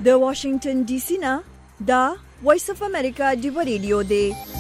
د واشنگټن ډي سي نه دا وایس اف امریکا دی ریډیو دی.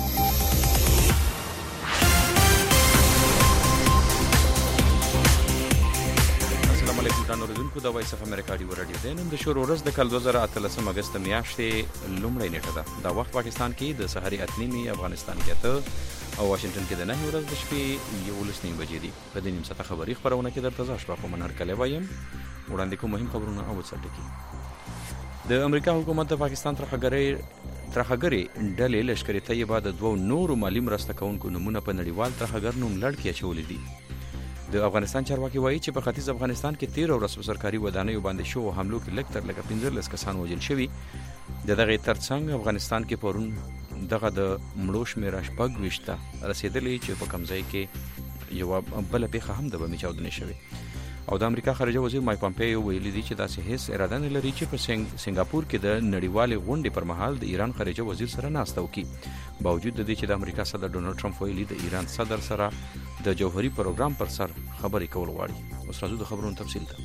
السلام علیکم تاسو اوریدونکو د وایس اف امریکا دی ریډیو دی. نن د شروع ورځ د کال 2013 اگست میاشتې لومړۍ نیټه ده. دا وخت پاکستان کې د سحري اتنیمي، افغانستان کې ته او واشنگټن کې د 9 ورځ د شپې 11 بجې دي. په دې نیم ساعته خبري خبرونه کې درته ځا شپه په منهر کله وایم وړاندې کوم مهم خبرونه او څه ټکی. د امریکا حکومت د پاکستان ترهګرۍ ډلې لشکري طیبه د دوه نورو مالی مرسته کوونکو نمونه په نړیوال ترهګر نوم لړ کې اچولې دي. د افغانستان چارواکي وایي چې په ختیځ افغانستان کې 13 ورځې په سرکاري ودانیو باندې شو حملو کې لږ تر لږه 15 کسان وژل شوي. د دغه ترڅنګ افغانستان کې پرون دغه د مړو شمېره 26 ته رسیدلې چې په کمزای کې یو بل پیښه هم د بمي چاودنې شوې. او د امریکا خارجه وزیر مایک پامپیو ویلي دی چې داسې هیڅ اراده نه لري چې په سنگاپور کې د نړیوالې غونډې پر مهال د ایران خارجه وزیر سره ناسته وکړي. باوجود د دې چې د امریکا صدر ډونالد ټرمپ ویلي د ایران صدر سره د جوهري پروګرام پر سر خبرې کول غواړي. اوس راځو د خبرونو تفصیل ته.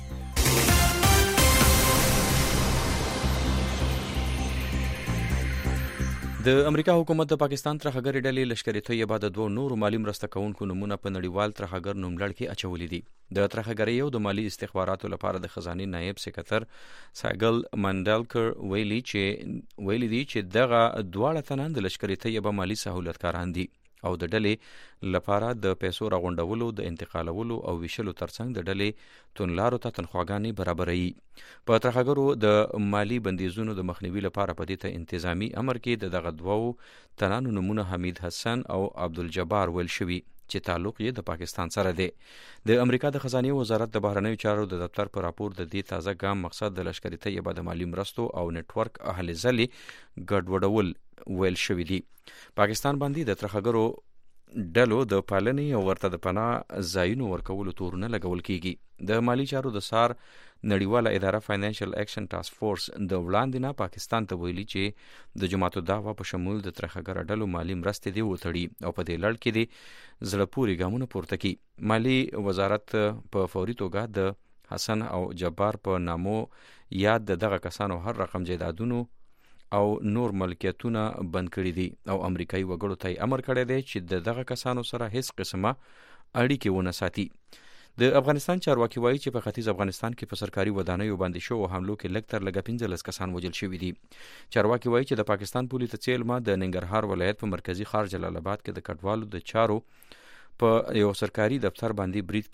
د امریکا حکومت د پاکستان ترهګرۍ ډلې لشکري طیبه د دوه نورو مالی مرسته کوونکو نمونه په نړیوال ترهګر نوملړ کې اچولې دي. د ترهګرۍ او د مالی استخباراتو لپاره د خزانه نائب سکرټر ساګل مانډلکر ویلي دي چې دغه دواړه تنان د لشکري طیبه مالی سہولتکاران دي او د ډلې لپاره د پیسو راغونډولو، د انتقالولو او ویشلو ترڅنګ د ډلې تونلارو ته تنخواګانې برابروي. په ترهګرو د مالی بندیزونو د مخنیوي لپاره په دې ته انتظامی امر کې دغه دوه تنانو نمونه حمید حسن او عبدالجبار ویل شوي چې تعلق یې د پاکستان سره دی. د امریکا د خزانه وزارت د بهرنیو چارو د دفتر پر راپور د دې تازه ګام مقصد د لشکري طیبه د مالی مرستو او نتورک اهل ځلې ګډوډول ویل شوی دی. پاکستان باندې د ترهګرو ډلو د پالنې او ورته د پناه ځایونو ورکولو تورونه لګول کیږي. د مالی چارو د سار نړیواله اداره فاینانشل اکشن ټاسک فورس د وړاندې نه پاکستان ته ویلي چې د جماعتو دعوا په شمول د ترهګر ډلو مالی مرستې دی وتړي او په دې لړ کې دی زړه پورې ګامونه پورته کړي. مالی وزارت په فوري توګه د حسن او جبار په نامو یاد دغه کسانو هر رقم جایدادونو او نور ملکیتونه بند کړي دي او امریکایي وګړو ته امر کړی دی چې دغه کسانو سره هیڅ قسمه اړیکې ونه ساتي. د افغانستان چارواکي وایي چې په ختیځ افغانستان کې په سرکاري ودانیو باندې شو حملو کې لږ تر لږه 15 کسان وژل شوي دي. چارواکي وایي چې د پاکستان پولیس څیلمه د ننګرهار ولایت په مرکزی ښار جلال آباد کې د کډوالو د چارو په یو سرکاري دفتر باندې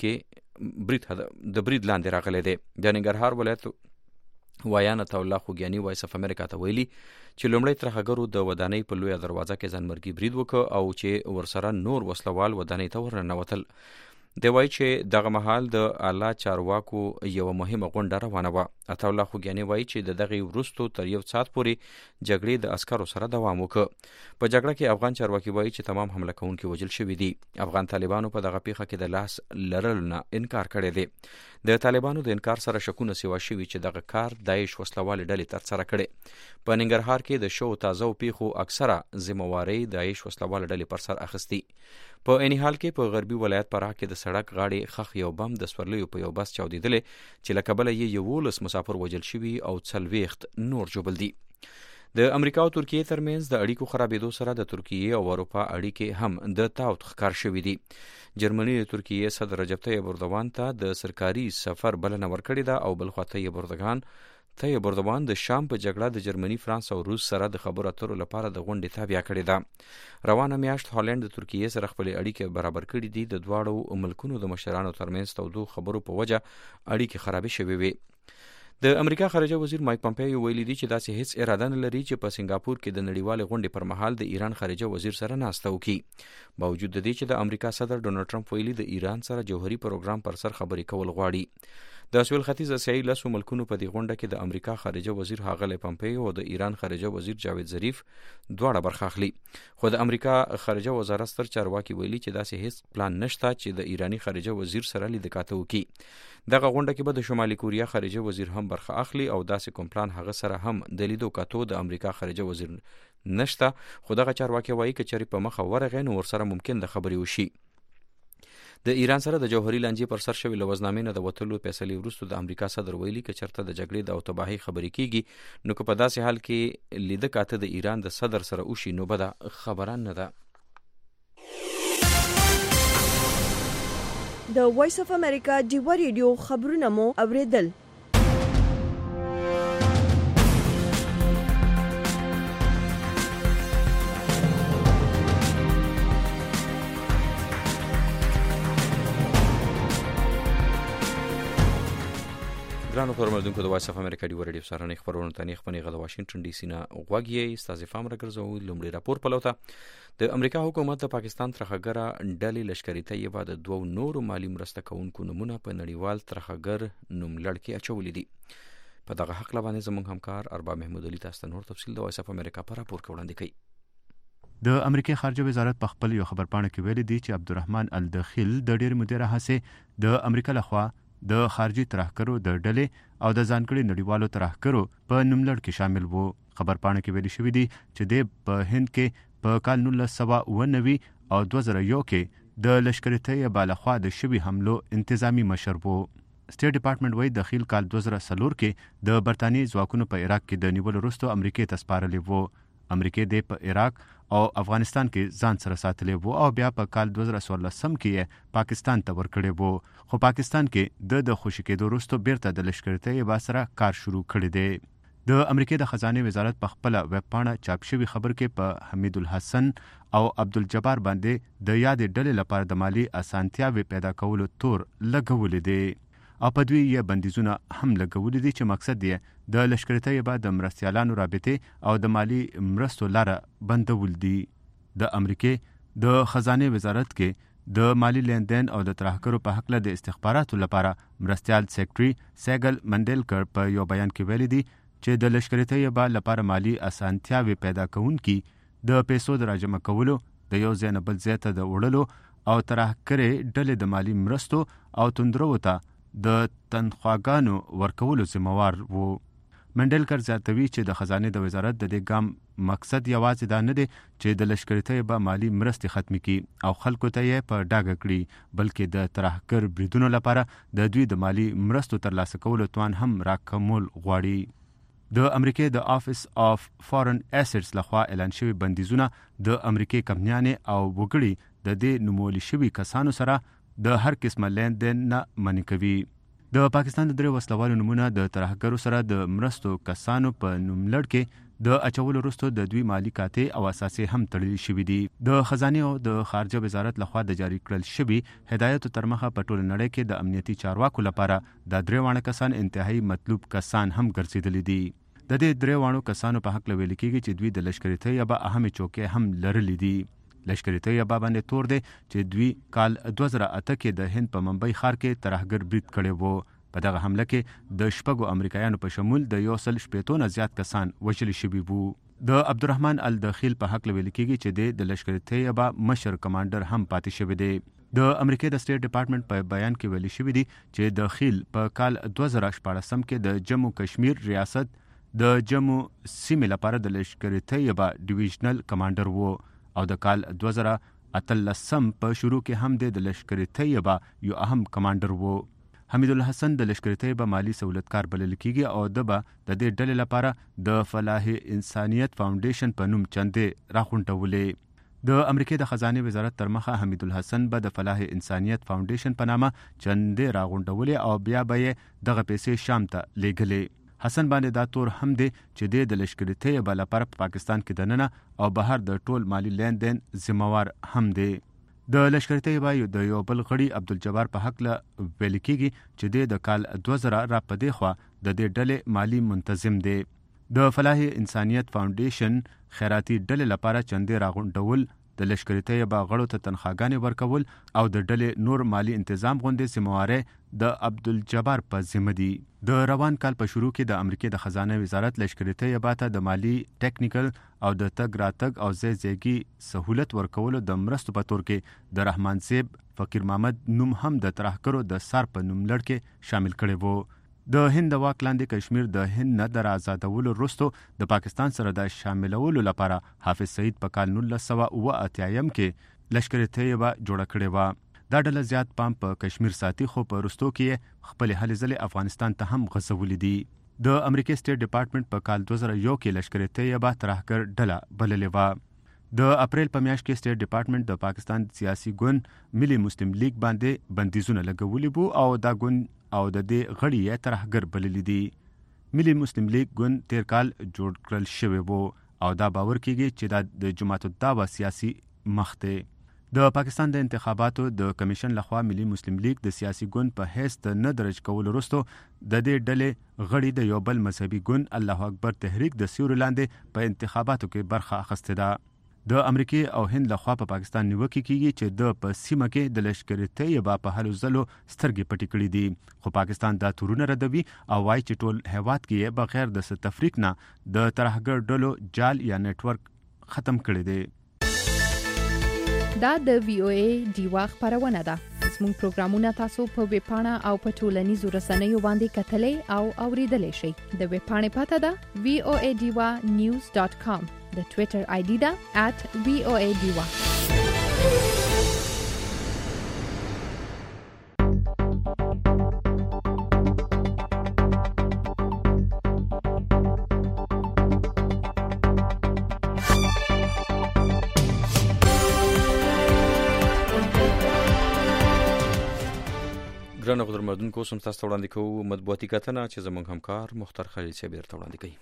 برید لاندې راغلی دی. د ننګرهار ولایت وایان الله خوګیانی وایس اف امریکا ته ویلي چې لومړی ترهګرو د ودانۍ په لویه دروازه کې ځانمرګي برید وکړ او چې ورسره نور وسلوال ودانۍ ته ورننوتل. دی وایي چې دغه مهال د اعلی چارواکو یو مهمه غونډه روانه وه. الله خوګیانی وایي چې د دغه وروستو تر یو ساعت پورې جګړې د عسکرو سره دوام وکړ. په جګړه کې افغان چارواکي وایي چې تمام حمله کوونکي وژل شوي دي. افغان طالبانو په دغه پیښه کې د لاس لرلو نه انکار کړی دی. د طالبانو د انکار سره شکونه سیوا شوي چې دغه کار داعش وسلوال ډلې ترسره کړي. په ننګرهار کې د شو تازه پیښو اکثره ذمہواری داعش وسلوال ډلې پر سر اخیستي. په اني حال کې په غربي ولایت پراخ کې د سړک غاړې خخ یو بم د سورلیو په یو بس چاودیدلې چې له کبله یې 11 مسافر وژل شوي او 40 نور ژوبل دي. د امریکا او ترکیې ترمنځ د اړیکو خرابېدو سره د ترکیې او اروپا اړیکې هم د تاوت ښکار شوي دي. جرمني د ترکیې صدر رجب طیب اردوغان ته د سرکاري سفر بلنه ورکړې ده او بل خوا طیب اردوغان د شام په جګړه د جرمني، فرانس او روس سره د خبرو اترو لپاره د غونډې تابع کړې ده. روانه میاشت هالند د ترکیې سره خپل اړیکې برابر کړې دي. د دواړو ملکونو د مشرانو ترمنځ تودو خبرو په وجه اړیکې خرابې شوې وي. د امریکا خارجه وزیر مایک پامپیو ویلي دی چې داسې هیڅ اراده نه لري چې په سنگاپور کې د نړیوالې غونډې پر مهال د ایران خارجه وزیر سره ناسته وکړي. باوجود د دې چې د امریکا صدر ډونالد ټرمپ ویلي د ایران سره جوهري پروګرام پر سر خبرې کول غواړي. د سویل ختیځ اسیایي لسو ملکونو په دې غونډه کې د امریکا خارجه وزیر ښاغلی پامپیو او د ایران خارجه وزیر جاوید ظریف دواړه برخه اخلي. خو د امریکا خارجه وزارت ستر چارواکي ویلي چې داسې هیڅ پلان نشته چې د ایرانی خارجه وزیر سره لیدکاته وکړي. دغه غونډه کې به د شمالي کوریا خارجه وزیر هم برخه اخلي او داسې کوم پلان هغه سره هم د لیدو کاتو د امریکا خارجه وزیر نشته. خو دغه چارواکي وایي که چېرې په مخه ورغی نو ورسره ممکن د خبرې وشي. د ایران سره د جوهري لانجې پر سر شوی لوزنامې نه د وتلو فیصلې وروسته د امریکا صدر ویلي چې چرته د جګړې د او تباهي خبرې کیږي نو که په داسې حال کې لیده کاته د ایران د صدر سره وشي نو به دا خبره نه ده. د وایس اف امریکا ډیوا ریډیو خبرونه مو اوریدل. ګرانو خبرمندونکو د وایس اف امریکا ډیوا ریډیو سره نه خبرونه تنه خپل غو واشنگټن ډي سي نه غوږی استاد فام راګرځو. لومړی راپور پلوته د امریکا حکومت د پاکستان ترخګر ډلې لشکري طیبه د دوو نورو مالی مرسته کوونکو نمونه په نړیوال ترخګر نوملړ کې اچولې دي. په دغه حق باندې زموږ همکار ارباب محمود علي تاسو نور تفصیل د وایس اف امریکا پر راپور وړاندې کوي. د امریکای خارجه وزارت په خپل یو خبرپاڼه کې ویلي دی چې عبدالرحمن الدخیل د ډېر مدیر هڅه د امریکا لخوا د خارجي ترهګرو د ډلې او د ځانګړي نړیوالو ترهګرو په نوملړ کې شامل وو. خبرپاڼه کې ویلي شوی دی چې د په هند کې په کال 1990 او 2001 کې د لشکري طیبه لخوا د شوي حملو انتظامی مشر وو. سټیټ ډپارټمنټ وايي دخیل کال 2003 کې د برتانیې ځواکونو په عراق کې د نیولو وروسته امریکای ته سپارلې وو. امریکای د په عراق او افغانستان کې ځان سره ساتلې وو او بیا په کال 2014 کې پاکستان ته ورکړې وو. خو پاکستان کې د خوشی کېدو وروسته بیرته د لشکري طیبه سره کار شروع کړی دی. د امریکای د خزانه وزارت په خپل ویب پاڼه چاپ شوی خبر کې په حمید الحسن او عبدالجبار باندې د یاد ډلې لپاره د مالی اسانتیاوي پیدا کولو تور لګولې دی او په دوی یې بندیزونه هم لګولې دي چې مقصد یې د لشکري طیبه د مرستیالانو رابطې او د مالی مرستو لاره بندول دي. د امریکای د خزانه وزارت کې د مالی لیندین او د ترهګرو په حق له د استخباراتو لپاره مرستیال سیکرټري سیګل منډلکر په یو بیان کې ویلي دي چې د لشکري طیبه لپاره مالی اسانتیاوي پیدا کوونکي د پیسو د راجمع کولو د یو ځای نه بل ځای ته د وړلو او ترهګرې ډلې د مالی مرستو او توندرو ته د تنخواګانو ورکولو ذمہوار وو. منډلکر زیاتوي چې د خزانه د وزارت د دې ګام مقصد یوازې دا نه دی چې د لشکري طیبه مالی مرستې ختمي کړي او خلکو ته یې په ډاګه کړي بلکې د ترهګر بریدونو لپاره د دوی د مالی مرستو ترلاسه کولو توان هم راکمول غواړي. د امریکای د آفیس آف فارن اسټس لخوا اعلان شوی بندیزونه د امریکای کمپنیانې او وګړي د دې نومول شوی کسانو سره د هر قسمه لیندین نه منع کوي. د پاکستان د درې وسلوالو نمونه د ترهګرو سره د مرستو کسانو په نوملړ کې د اچولو وروسته د دوی مالی کاتې او اساسي هم تړلې شوې دي. د خزانه او د خارجه وزارت لخوا د جاری کړل شوی هدایت تر مخه په ټول نړۍ کې د امنیتي چارواکو لپاره د درې وانه کسان انتهایی مطلوب کسان هم ګرځیدلي دي. د دې درې وانو کسانو په حق لویل کېږي چې دوی د لشکري طیبه اهم چوکۍ هم لرلې دي. لشکري طیبه باندې تور دی چې دوی کال 2008 کې د هند په ممبئی ښار کې ترهګر برید کړی وو. په دغه حمله کې د شپږو امریکایانو په شمول د 160 نه زیات کسان وژل شوي وو. د عبدالرحمن الدخیل په حق لویل کېږي چې د لشکري طیبه مشر کمانډر هم پاتې شوی دی. د امریکای د سټیټ ډپارټمنټ په بیان کې ویلي شوی دی چې دخیل په کال 2014 کې د جموں کشمیر ریاست د جموں سیمې لپاره د لشکري طیبه ډیویژنل کمانډر وو او د کال 2013 په شروع کې هم د لشکري طیبه یو اهم کمانډر وو. حمید الحسن د لشکري طیبه مالی سہولتکار بلل کیږي او د دې ډلې لپاره د فلاح انسانیت فاونډیشن په نوم چندې راغونډولې. د امریکای د خزانه وزارت تر مخه حمید الحسن به د فلاح انسانیت فاونډیشن په نامه چندې راغونډولې او بیا به دغه پیسې شام ته لیږلې. حسن باندې دا تور هم دی چې د لشکري طیبه لپاره په پاکستان کې دننه او بهر د ټول مالی لیندین ذمہوار هم دی. د لشکري طیبه د یو بل غړي عبدالجبار په حق له ویل کېږي چې د کال 2000 را پدې خوا د دې ډلې مالی منتظم دی. د فلاح انسانیت فاونډیشن خیراتي ډلې لپاره چندې راغونډول د لشکري طیبه غړو ته تنخواګانې ورکول او د ډلې نور مالی تنظیم غونډې ذمہواره د عبدالجبار په ذمه دي. د روان کال په شروع کې د امریکای د خزانه وزارت لشکري طیبه ته د مالی ټیکنیکل او د تګ راتګ او ځایګي سہولت ورکولو د مرستو په تور کې د رحمان زیب فقیر محمد نوم هم د ترهګرو د سار په نوملړ کې شامل کړي وو. د هند د واک لاندې کشمیر د هند نه د آزادولو وروسته د پاکستان سره د شاملولو لپاره حافظ سعید په کال 1988 کې لشکري طیبه جوړه کړې وه. دا ډله زیات پام په کشمیر ساتي خو په وروستو کې خپل هلې ځلې افغانستان ته هم غځولې دي. د امریکای سټیټ ډپارټمنټ په کال 2001 کې لشکر طیبه ترهګر ډله بللې وه. د اپریل په میاشت کې سټیټ ډپارټمنټ د پاکستان سیاسي ګوند ملي مسلم لیگ باندې بندیزونه لګولي وو او دا ګوند او د دې غړي یې ترهګر بللي دي. ملي مسلم لیگ ګوند تیر کال جوړ کړل شوی وو او دا باور کیږي چې دا د جماعت الدعوه سیاسي مخ دی. د پاکستان د انتخاباتو د کمیشن لخوا ملي مسلم لیگ د سیاسي ګوند په حیث د نه درج کولو وروسته د دې ډلې غړي د یو بل مذهبي ګوند الله اکبر تحریک د سیوري لاندې په انتخاباتو کې برخه اخیستې ده. د امریکای او هند لخوا په پاکستان نیوکه کیږي چې د په سیمه کې د لشکر طیبه په هلو ځلو سترګې پټې کړې دي خو پاکستان دا تورونه ردوي او وایي چې ټول هیواد کې بغیر د تفریق نه د ترهګر ډلو جال یا نت ورک ختم کړی دی. دا د VOA ډیوا خبرونه ده. زموږ پروګرامونه تاسو په ویب پاڼه او په ټولنیزو رسنیو باندې کتلې او اوریدلې شئ. د ویب پاڼې پته ده voadiwa.news.com. د ټوئیټر آی ډي ده @voadiwa. ګرانو قدرمنونکو سم تاسو وړاندې کوو مطبوعاتي کتنه چې زموږ همکار مختار خلیل صاحب درته وړاندې کوي.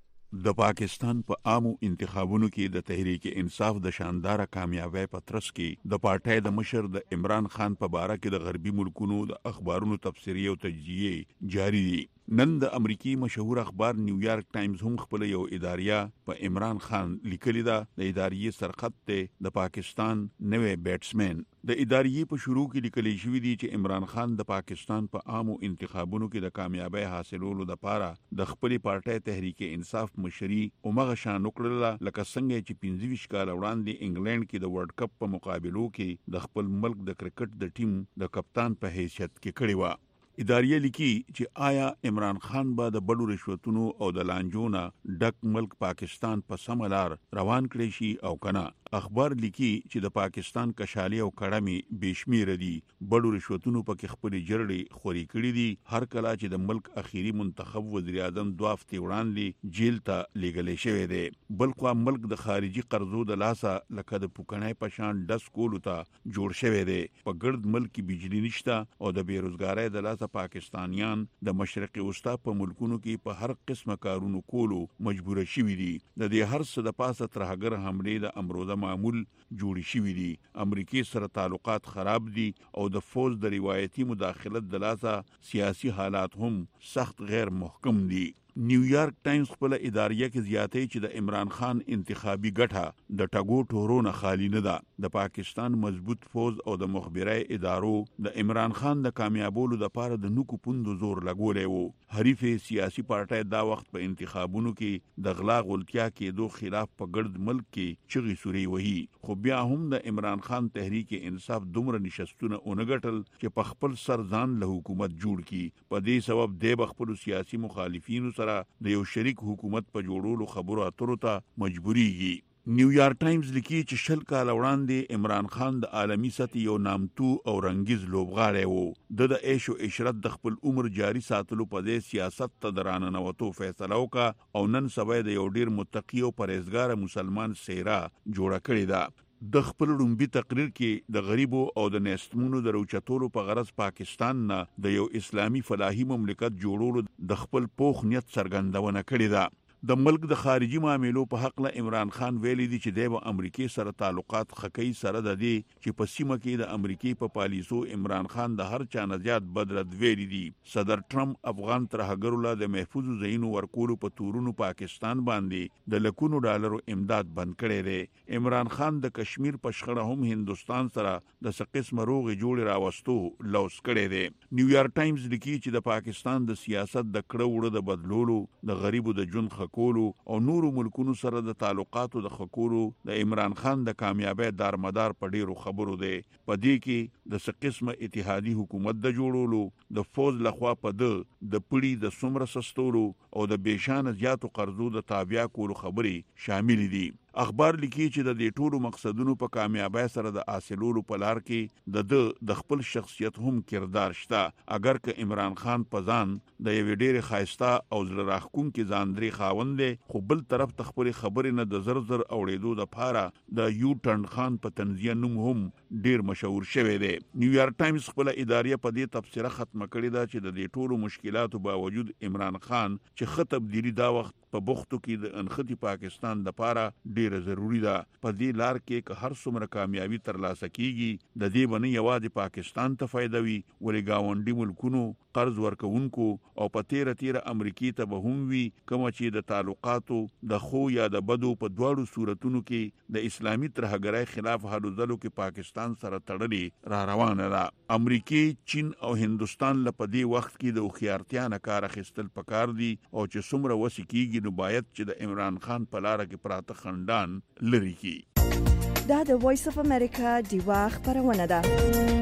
د پاکستان په عامو انتخابونو کې د تحریک انصاف د شاندار کامیابی په ترڅ کې د پارټۍ د مشر د عمران خان په باره کې د غربي ملکونو د اخبارونو تبصرې او تجزیې جاری دي. نن د امریکای مشهور اخبار نیویارک ټایمز هم خپل یو اداریه په عمران خان لیکلی ده. د اداریې سرخط ته د پاکستان نوې بیټسمن. د اداریې په شروع کې لیکل شوی دی چې عمران خان د پاکستان په عامو انتخابونو کې د کامیابی حاصلولو لپاره د خپل پارټۍ تحریک انصاف مشري او مغه شان وکړه لکه څنګه چې 25 کال وړاندې انګلند کې د ورلد کپ په مقابلو کې د خپل ملک د کرکټ د ټیم د کپتان په حیثیت کې کړی و. اداریه لیکي چې آیا عمران خان به د بډو رشوتونو او د لانجونه ډک ملک پاکستان په سملار روان کړی شي او کنه. اخبار لیکي چې د پاکستان کشالي او کړمي بشمیر دي. بډو رشوتونو پکې خپل جرړې خوري کړی دي. هر کله چې د ملک اخیری منتخب وزیر اعظم دوه هفتې وړاندې جیل ته لېږل شوی دی. بل خو ملک د خارجي قرضو د لاسه لکه د پوکڼۍ په شان ډس کولو ته جوړ شوی دی. په ګرد ملک بجلی نشته او د بیروزګارۍ د لاسه پاکستانیان د مشرق وسطا په ملکونو کې په هر قسمه کارونو کولو مجبور شوي دي. د دې هر څه د پاسه ترهګر حمله د امروزه معمول جوړی شوی دي. امریکای سره تعلقات خراب دي او د فوج د روایتي مداخلت د لاسه سیاسي حالات هم سخت غیر محکم دي. نیویارک ټایمز خپل اداریه کې زیاتې چې د عمران خان انتخابي ګټه د ټاګو ټورو نه خالی نه ده. د پاکستان مضبوط فوج او د مخبري ادارو د عمران خان د کامیابولو لپاره د نوکو پوندو زور لګولې وو. حریف سیاسي پارټۍ دا وخت په انتخابونو کې د غلا غلطیا کېدو خلاف په ګرد ملک کې چغې سوري وهي. خو بیا هم د عمران خان تحریک انصاف دومره نشستونه اونګټل چې په خپل سر ځان له حکومت جوړ کی. په دې سبب د خپل سیاسي مخالفینو د یو شریک حکومت په جوړولو خبرو اترو ته مجبوریږي. نیویارک ټایمز لیکي چې 20 کال وړاندې عمران خان د عالمی سطح یو نامتو او رنگیز لوبغاړی وو. د عیش او عشرت د خپل عمر جاری ساتلو په دې سیاست ته دراننوتو فیصله وکړه او نن سبا د یو ډیر متقی او پرهیزګار مسلمان څیره جوړه کړې ده. د خپل لومبي تقریر کې د غریبو او د نېستمونو د روچتولو په غرض پاکستان نه د یو اسلامي فلاحي مملکت جوړولو د خپل پوخ نیت څرګندونه کړې ده. د ملک د خارجي معاملو په حق له عمران خان ویلي دي چې د امریکای سره تعلقات خکې سره د دې چې په سیمه کې د امریکای په پالیسو عمران خان د هر چا نه زیات بدرد ویلي دي. صدر ټرمپ افغان ترهګرو له د محفوظ ځایونو ورکولو په تورونو پاکستان باندې د لکونو ډالرو امداد بند کړی دی. عمران خان د کشمیر په شخړه هم هندستان سره د سقسم روغ جوړ راوستو لوس کړی دی. نیویارک ټایمز لیکي چې د پاکستان د سیاست د کړه وړه د بدلولو د غریبو د ژوند کولو او نورو ملکونو سره د تعلقاتو د خکولو د عمران خان د کامیابی دارمدار په ډیرو خبرو دی. په دې کې د سقسمه اتحادی حکومت د جوړولو، د فوج لخوا په د پړي د سمره سستولو او د بشان زیاتو قرضو د تابع کولو خبرې شامل دي. اخبار لیکي چې د دې ټولو مقصدونو په کامیابی سره د حاصلولو په لار کې د خپل شخصیت هم کردار شته. اگر که عمران خان په ځان د یوې ډېرې ښایسته او زړه راښکونکې ځاندرې خاوند دی، خو بل طرف ته خپلې خبرې نه د زر زر اوړېدو دپاره د یو ټرن خان په تنزیه نوم هم ډېر مشهور شوی دی. نیویارک ټایمز خپله اداریه په دې تبصره ختمه کړې ده چې د دې ټولو مشکلاتو باوجود عمران خان چې ښه تبدیلي دا وخت په بوختو کې د انختی پاکستان دپاره ډیره ضروری ده. په دې لار کې که هر څومره کامیابی ترلاسه کیږي د دې باندې یوازې پاکستان ته فایده وي، ولې ګاونډي ملکونو قرض ورکوونکو او په تیره امریکای ته به هم وي کوم چې د تعلقاتو د خو یا د بدو په دواړو صورتونو کې د اسلامي ترهګرۍ خلاف هلو ځلو کې پاکستان سره تړلې را روانه ده. امریکای، چین او هندستان له په دې وخت کې د هوښیارتیا نه کار اخیستل پکار دي او چې څومره وسې کیږي نو باید چې د عمران خان په لاره کې پراته خندان لري کی. دا د وایس اف امریکا دیوا خبرونه ده.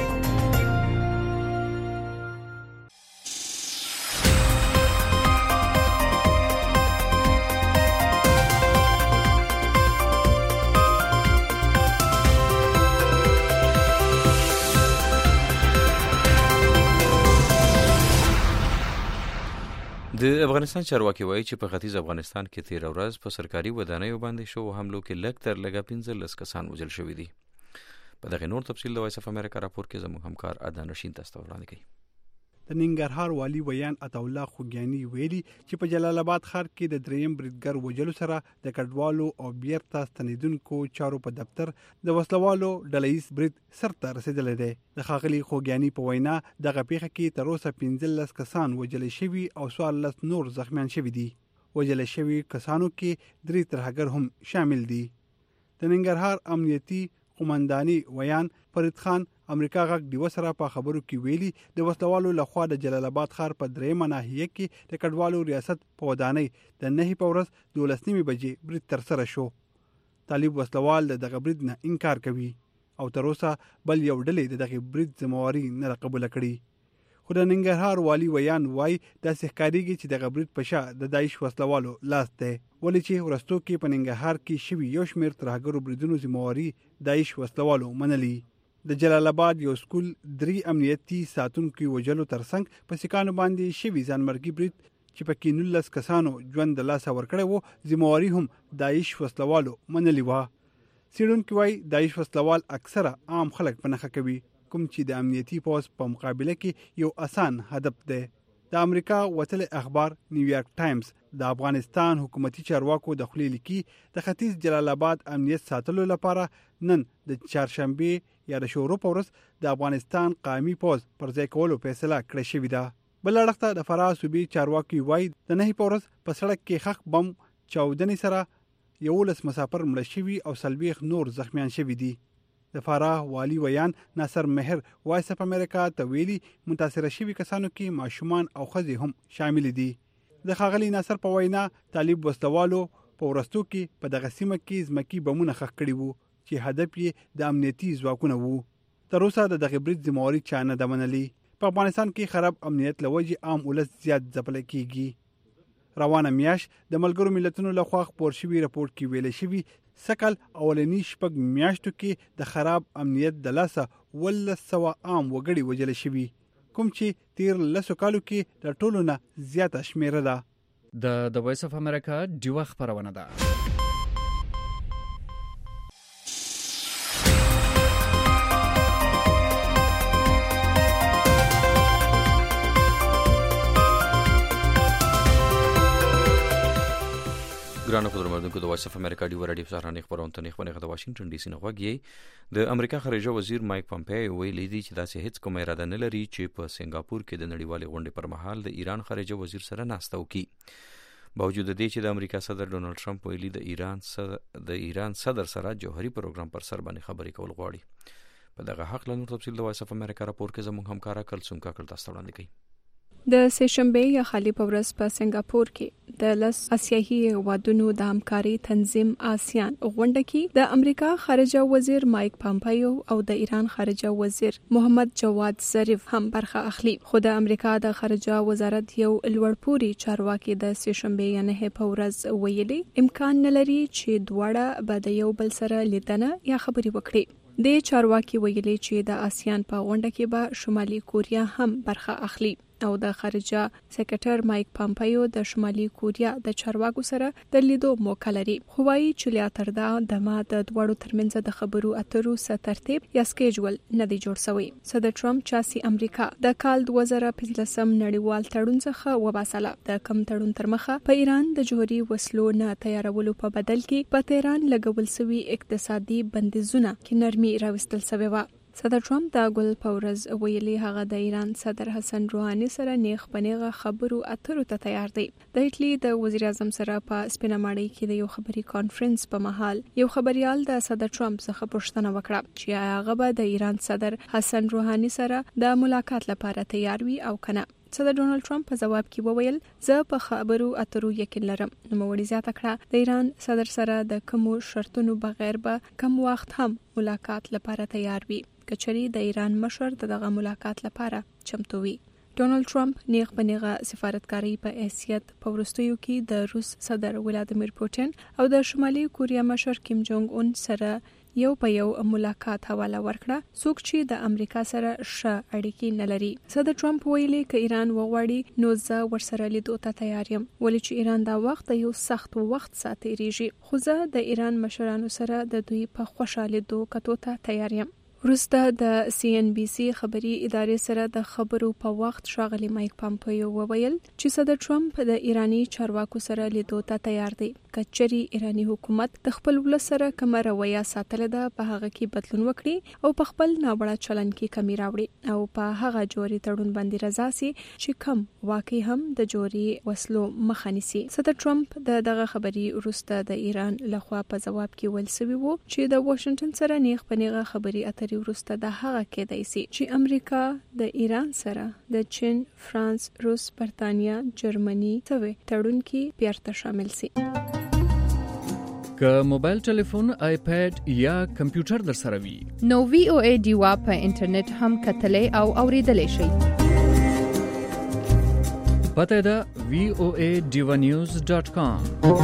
د افغانستان چارواکي وایي چې په ختیځ افغانستان کې تیر ورځ په سرکاري ودانیو باندې شو حملو کې لږ تر لږه 15 کسان وژل شوي دي. په دغه نور تفصیل د وایس اف امریکا راپور کې زموږ همکار ادنا نشین تاسو ته وړاندې کوي. د ننګرهار والی ویان عطاالله خوګیانی ویلي چې په جلال آباد ښار کې د دریم بریدګر وژلو سره د کډوالو او بیرته ستنیدونکو چارو په دفتر د وسلوالو ډلهیز برید سرته رسیدلی دی. د ښاغلي خوګیانی په وینا دغه پیښه کې تر اوسه 15 کسان وژل شوي او 14 نور زخمیان شوي دي. وژل شوي کسانو کې 3 ترهګر هم شامل دي. د ننګرهار امنیتي قومنداني ویان فرید خان امریکا غږ دیو سره په خبرو کې ویلي د وسلوالو لخوا د جلال آباد ښار په دریمه ناحیه کې د کډوالو ریاست په ودانۍ د 9 په ورځ 12 بجې برید ترسره شو. طالب وسلوال دغه برید نه انکار کوي او تر اوسه بل یو ډلې دغه برید ذمہواری نه قبول کړي. خو د ننګرهار والی ویان وای د سحکاریږي چې دغه برید په شا د داعش وسلوالو لاس دی، ولې چې ورستو کې په ننګرهار کې شوي یو شمېر ترهګرو بریدونو ذمہواری داعش وسلوالو منلي. د جلال آباد یو سکول 3 امنیتي ساتونکو وجلو ترڅنګ په سکانو باندې شوي ځانمرګي برید چې پکې 19 کسانو ژوند د لاسه ورکړی وو ذمہواری هم داعش وسلوالو منلي وه. څېړونکي وایي داعش وسلوال اکثره عام خلک په نښه کوي، کوم چې د امنیتي پوځ په مقابله کې یو اسان هدف دی. د امریکا وتلی اخبار نیویارک ټایمز د افغانستان حکومتي چارواکو د خولې لیکي د ختیځ جلال آباد امنیت ساتلو لپاره نن د چهارشنبه یا د شورو په ورځ د افغانستان قومي پوځ پر ځای کولو فیصله کړې شوې ده. بل اړخته د فراه صوبې چارواکي وایي د 9 په ورځ په سړک کې خښ بم چاودنې سره 11 مسافر مړه شوي او 40 نور زخمیان شوي دي. د فراه والی ویان ناصر مهر وایس اف امریکا ته ویلي متاثره شوي کسانو کې ماشومان او ښځې هم شامل دي. د ښاغلي ناصر په وینا طالب وسلوالو په ورستو کې په دغه سیمه کې ځمکي بمونه ښخ کړي وو چې هدف یې د امنیتي ځواکونه وو. تر اوسه د دغه برید ذمہواری چا نه ده منلي. په افغانستان کې خراب امنیت له وجې عام ولس زیات ځپلی کیږي. روانه میاشت د ملګرو ملتونو لخوا خپور شوي راپور کې ویل شوي سکل اولنی شپږ میاشتو کې د خراب امنیت د لاسه 100 عام وګړي وژل شوي، کوم چې تیر 10 کالو کې د ټولو نه زیاته شمیره ده. د وایس اف امریکا دیوه خبرونه ده. ګرانو خبرونه د وایس اف امریکا دی ورډي سهارنی خبرونه خبرونه د واشنگټن ډي سي نه غوږی د امریکا خارجه وزیر مایک پامپیو ویلي دی چې داسې هیڅ کومه اراده نه لري چې په سنگاپور کې د نړیوالې غونډې پر مهال د ایران خارجه وزیر سره ناسته وکړي. باوجود دې چې د امریکا صدر ډونالد ټرمپ ویلي د ایران صدر سره جوهري پروګرام پر سر باندې خبرې کول غواړي. په دغه حق له نور تفصیل د وایس اف امریکا راپور کې زموږ همکارا کلثوم کاکړ تاسو وړاندې کوي. د سهشنبه یا خالی په ورځ په سنگاپور کې د آسیایي هیوادونو د همکاري تنظیم آسیان غونډه کې د امریکا خارجه وزیر مایک پامپیو او د ایران خارجه وزیر محمد جواد ظریف هم برخه اخلي. خو د امریکا د خارجه وزارت یو لوړپوړي چارواکي د سهشنبه نه په ورځ ویلي امکان نه لري چې دواړه به د یو بل سره لیدنه یا خبري وکړي. د چارواکي ویلي چې د آسیان په غونډه کې به شمالي کوریا هم برخه اخلي او د خارجه سکرټر مایک پامپیو د شمالي کوریا د چارواکو سره د لیدو موقع لري. خو وايي چې لا تر دا د دواړو ترمنځ د خبرو اترو ترتیب یا سکیجول نه دی جوړ شوی. صدر ټرمپ چاسي امریکا د کال 2015 نړیوال تړون څخه وباسله. د کم تړون تر مخه په ایران د جوهري وسلو نه تیارولو په بدل کې په تهران لګول شوی اقتصادي بندیزونه کې نرمي راوستل شوی و. صدر ټرمپ د ګل پورز ویلي هغه د ایران صدر حسن روحاني سره نیغ پنیغه خبرو اترو ته تیار دی. د ایټلی د وزیر اعظم سره په سپینماړی کې د یو خبري کانفرنس په مهال یو خبريال د صدر ټرمپ څخه پوښتنه وکړه چې هغه به د ایران صدر حسن روحاني سره د ملاقات لپاره تیار وي او کنه. صدر ډونالد ټرمپ په جواب کې وویل زه په خبرو اترو یقین لرم. نوموړي زیاته کړه د ایران صدر سره د کوم شرطونو بغیر به کم وخت هم ملاقات لپاره تیار وي کچري د ایران مشر دغه ملاقات لپاره چمتو وي. ډونالد ټرمپ نیغ بنیغه سفارتکاری په حیثیت په ورستیو کې د روس صدر ولادیمیر پوتین او د شمالي کوریا مشر کیم جونګ اون سره یو په یو ملاقات حواله ورکړه څوک چې د امریکا سره ښه اړیکې نه لري. صدر ټرمپ ویلي ک ایران وغواړي نو زه ورسره لیدو ته تیار یم ولې چې ایران دا وخت یو سخت وخت ساتيږي خو زه د ایران مشرانو سره د دوی په خوشاله لیدو کتو ته تیار یم. وروسته د CNBC خبري ادارې سره د خبرو په وخت ښاغلي مایک پامپیو وویل چې صدر ټرمپ د ایرانی چارواکو سره لیدو ته تیار دی. کچري ایرانی حکومت د خپل ولس سره کومه رویه ساتله ده په هغه کې بدلون وکړي او په خپل ناوړه چلن کې کمی راوړي او په هغه جوړي تړون باندې رضا سي چې کم واقعي هم د جوړي وسلو مخه نیسي. صدر ټرمپ دغه خبري وروسته د ایران لخوا په جواب کې ویل سوي وو چې د واشنگټن سره نیغ پنیغه خبري اترې وروسته د هغه کېدای شي چې امریکا د ایران سره د چین، فرانس، روس، برتانیا، جرمني سوي تړون کې پیرته شامل شي. که موبایل ټلیفون، آیپاد یا کمپیوټر در سره وي نو VOA ډیوا په انټرنیټ هم کتلې او اوریدلې شئ. پته ده voaDivanews.com.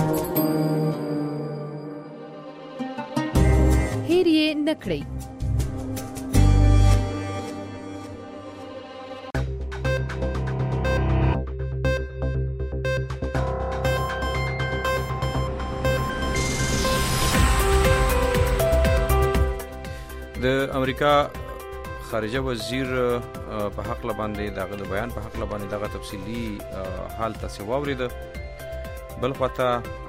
هیر یې نکړئ. د امریکا خارجه وزیر په حق باندې دغه د بیان په حق باندې دغه تفصیلی حال تاسو واورید. بل خواته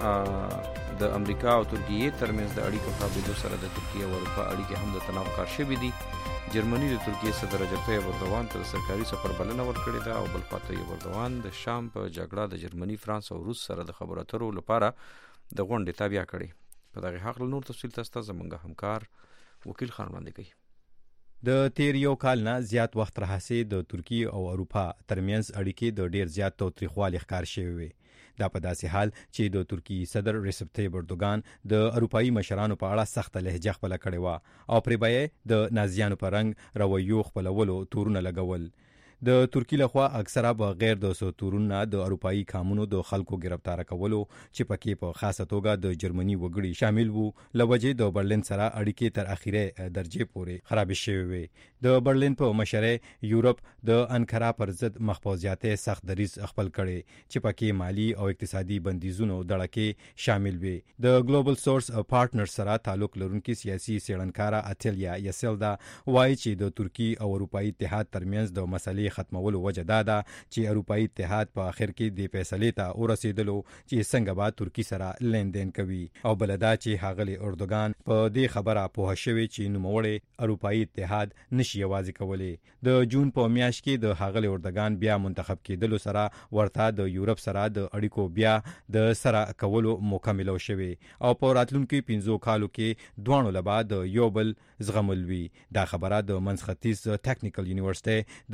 د امریکا او ترکیه ترمنځ د اړیکو خرابېدو سره د ترکیه او اروپا اړیکې هم د تناوب کار شوې دي. جرمني د ترکیه صدر رجب طیب اردوغان ته سرکاري سفر بلنه ورکړې ده او بل خواته یې اردوغان د شام په جګړه د جرمني، فرانس او روس سره د خبرو اترو لپاره د غونډې تابع کړې. په دغه حق نور تفصیل تاسو زمونږ همکار وکیل خان وړاندې کوي. د تیر یو کال نه زیات وخت راهسي د ترکیه او اروپا ترمنځ اړیکې د ډیر زیات تاوتریخوالي ښکار شوې وي. دا په داسې حال چې د ترکیه صدر رجب طیب اردوغان د اروپایي مشرانو په اړه سخت لهجه خپل کړې و او پرې به د نازیانو په رنګ رویو خپلولو تورونه لګول. د ترکیه لخوا اکثره به غیر د ساتورونه د اروپایي قانونو د خلکو گرفتار کولو چې پکې په خاصه توګه د جرمني وګړي شامل وو لوجه د برلین سره اړیکې تر اخیره درجه پورې خراب شوې وي. د برلین په مشره یورپ د انکارا پر ضد مخفوضیاتي سخت دریځ خپل کړي چې پکې مالی او اقتصادي بندیزونو دړکې شامل وي. د ګلوبل سورس پارټنر سره تعلق لرونکي سیاسي څېړنکار اتلیا یسلدا وایي چې د ترکیه او اروپایي اتحاد ترمنځ د مسلې ختمولو وجه دا ده چې اروپایي اتحاد په اخر کې د فیصلې ته ورسېدلو چې څنګه به ترکیه سره لیندین کوي او بلدا چې هغلی اردوغان په دې خبره پوه شوی چې نوموړی اروپایي اتحاد نشي یوازې کولی. د جون په میاشت کې د هغلی اردوغان بیا منتخب کېدلو سره ورته د یورپ سره د اړیکو بیا د سره کولو مکملو شوی او په راتلونکو 15 کالو کې دوانو لبا د یو بل زغمل وي. دا خبره د منځ ختیځ ټیکنیکل یونیورسيټي د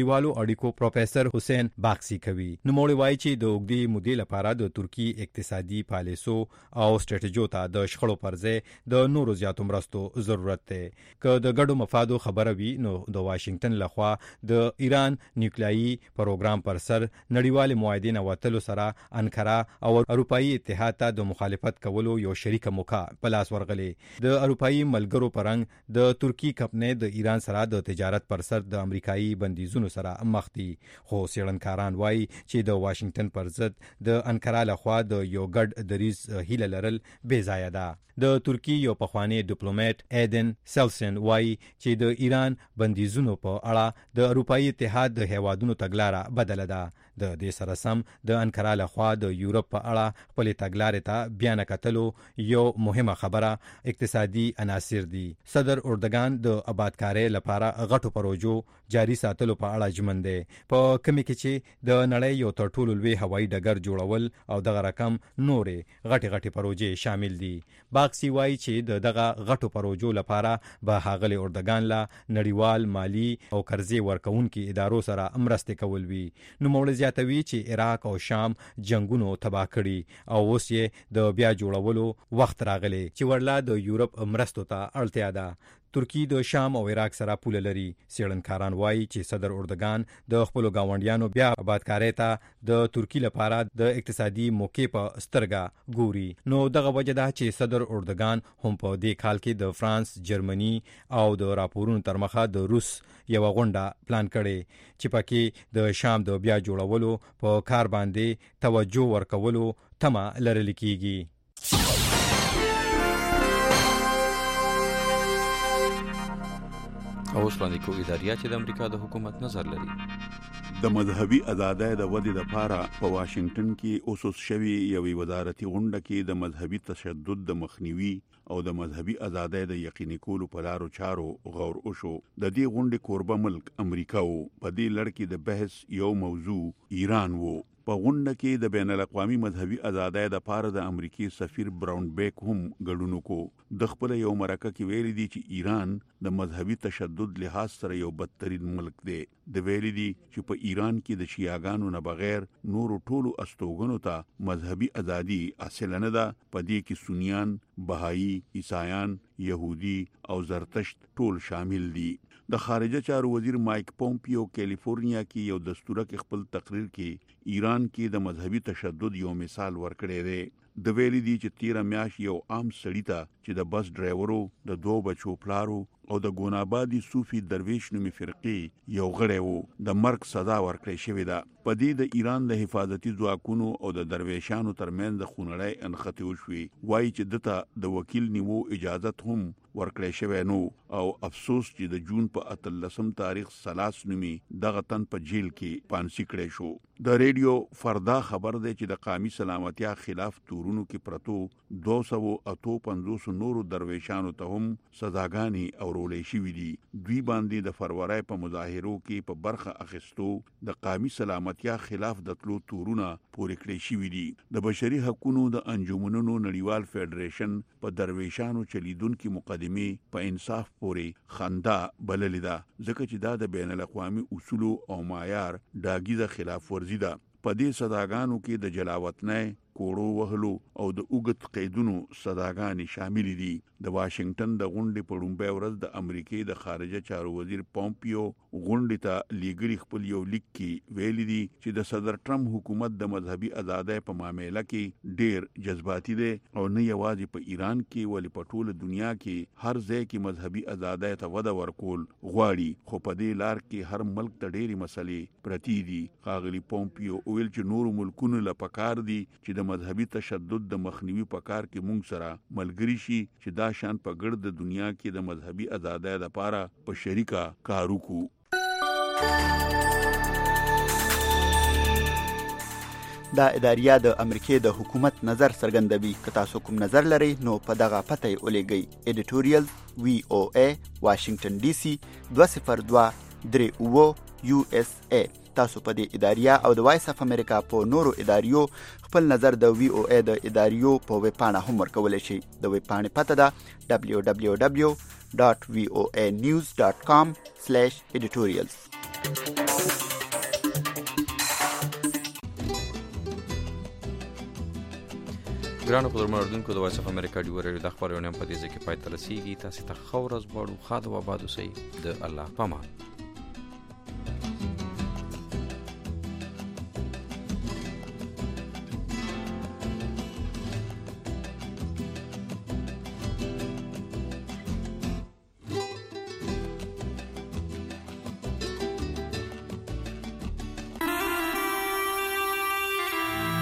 نړیوالو اړیکو پروفیسور حسین باغسی کوي. نوموړی وایي چې د اوږدې مودې لپاره د ترکی اقتصادي پالیسو او سټریټیجو ته د شخړو پر ځای د نورو زیاتو مرستو ضرورت دی. که د ګډو مفادو خبره وي نو د واشنگټن لخوا د ایران نیوکلیایي پروګرام پر سر نړیوال معاهدې نه وتلو سره انکارا او اروپایي اتحاد ته د مخالفت کولو یو شریک موقع په لاس ورغلی. د اروپایي ملګرو پرنګ د ترکی کمپنۍ د ایران سره د تجارت پر سر د امریکایي بندیزونو سره مخ دي. خو څېړنکاران وایي چې د واشنگټن پر ضد د انکارا لخوا د یو ګډ دریځ هیله لرل بې ځایه ده. د ترکی یو پخوانی ډیپلوماټ ایدن سلسن وایي چې د ایران بندیزونو په اړه د اروپایي اتحاد د هیوادونو تګلاره بدله ده. د دې سره سم د انکارا لخوا د یورپ په اړه خپلې تګلارې ته بیا نه کتلو یو مهمه خبره اقتصادي عناصر دي. صدر اردوغان د آبادکارۍ لپاره غټو پروژو جاري ساتلو په اړه ژمن دی، په کومه کې چې د نړۍ یو تر ټولو لوی هوایي ډګر جوړول او دغه رقم نورې غټې پروژې شامل دي. باغسی وایي چې دغه غټو پروژو لپاره به ښاغلي اردوغان له نړیوال مالی او قرضې ورکوونکي ادارو سره مرستې کول وي. نوموړی زیاتوي چې عراق او شام جنگونو تباه کړي او اوس یې د بیا جوړولو وخت راغلی چې ورلا د یورپ مرستو ته اړتیا ده. ترکی د شام او عراق سره پوله لري. څېړنکاران وایي چې صدر اردوغان د خپلو ګاونډیانو بیا آبادکارۍ ته د ترکی لپاره د اقتصادي موقع په سترګه ګوري. نو دغه وجه ده چې صدر اردوغان هم په دې کال کې د فرانس، جرمني او د راپورونو تر مخه د روس یو غونډه پلان کړي چې پکې د شام د بیا جوړولو په کار باندې توجه ورکولو تمه لرل کیږي. اوس وړاندې کوو اداریه چې د امریکا د حکومت نظر لري. د مذهبي ازادۍ د ودې لپاره په واشنگټن کې اوسوس شوی یوې وزارتي غونډه کې د مذهبي تشدد د مخنیوي او د مذهبي ازادۍ د یقیني کولو په لارو چارو غور وشو. د دې غونډې کوربه ملک امریکا وو. په دې لړ کې د بحث یو موضوع ایران وو. په غونډه کې د بین الاقوامي مذهبي ازادۍ د پاره د امریکای سفیر براون بیک هم ګډون وکړو. د خپل یو مرکه کې ویلي دي چې ایران د مذهبي تشدد لحاظ سره یو بدترین ملک دی. د ویلي دي چې په ایران کې د شیعاګانو نه بغیر نورو ټولو استوګنو ته مذهبي ازادي حاصل نه ده. په دې کې سنیان، بهایی، عیسایان، يهودي او زرتشت ټول شامل دي. د خارجه چارو وزیر مایک پومپیو کیلیفورنیا کې یو دستوره کې خپل تقریر کې ایران کې د مذهبي تشدد یو مثال ورکړی دی. د ویلي دي چې 13 میاشت یو عام سړی ته چې د بس ډرایورو، د 2 بچو پلارو او د ګونابادي صوفي درویش نومي فرقې یو غړی وو، د مرګ سزا ورکړې شوې ده. په دې د ایران د حفاظتي ځواکونو او د درویشانو ترمنځ د خونړۍ انخته وشوي. وایي چې دته د وکیل نیو اجازت هم ورکړې شوی نو او افسوس چې د جون په 18 تاریخ سلاس نومي دغه تن په جیل کې پانسي کړی شو. د ریډیو فردا خبر دی چې د قومي سلامتیا خلاف تورونو کې پرتو 258 نورو درویشانو ته هم سزاګانې او رولې شوې دي. دوی باندې د فروری په مظاهرو کې په برخه اخیستو د قومي سلامتیا خلاف د تلو تورونه پورې کړې شوې دي. د بشري حقوقو د انجمنونو نړیوال فدریشن په درویشانو چلیدونکو مقدمه په انصاف پورې خندا بللې ده، ځکه چې دا د بین الاقوامي اصولو او معیار داګیزه خلاف ورزي ده. په دې صداګانو کې د جلاوطنۍ، کوړو وهلو او د اوږد قیدونو صداګانې شامل دي. د واشنگټن د غونډې په لومړۍ ورځ د امریکای د خارجه چارو وزیر پومپیو غونډې ته لیږلي خپل یو لیک کې ویلي دي چې د صدر ټرمپ حکومت د مذهبي ازادۍ په معاملې کې ډېر جذباتي دی او نه یوازې په ایران کې ولې په ټوله دنیا کې هر ځای کې مذهبي ازادۍ ته وده ورکول غواړي. خو په دې لار کې هر ملک ته ډېرې مسلې پرتی دي. ښاغلي پومپیو ویل چې نورو ملکونو له پکار دي چې د مذهبي تشدد د مخنیوي په کار کې مونږ سره ملګری شي چې دا شان په ګرد د دنیا کې د مذهبي ازادۍ لپاره په شریکه کار وکړو. دا اداریه د امریکای د حکومت نظر څرګندوي. که تاسو کوم نظر لرئ نو په دغه پته یې ولېږئ. ایډیټوریال VOA واشنگټن DC 20238 USA. تاسو په دې اداریه او د وایس اف امریکا په نورو اداریو خپل نظر د VOA د اداریو په ویب پاڼه هم ورکولی شئ. د ویب پاڼې پته ده www.voanews.com/editorials. ګرانو قدرمنو اوریدونکو د وایس اف امریکا ډیو ریډیو د خبرونه په دې ځای کې پای ته رسیږي. تاسو ته ښه ورځ غواړو. خاطر و آباد اوسئ. د الله پامان.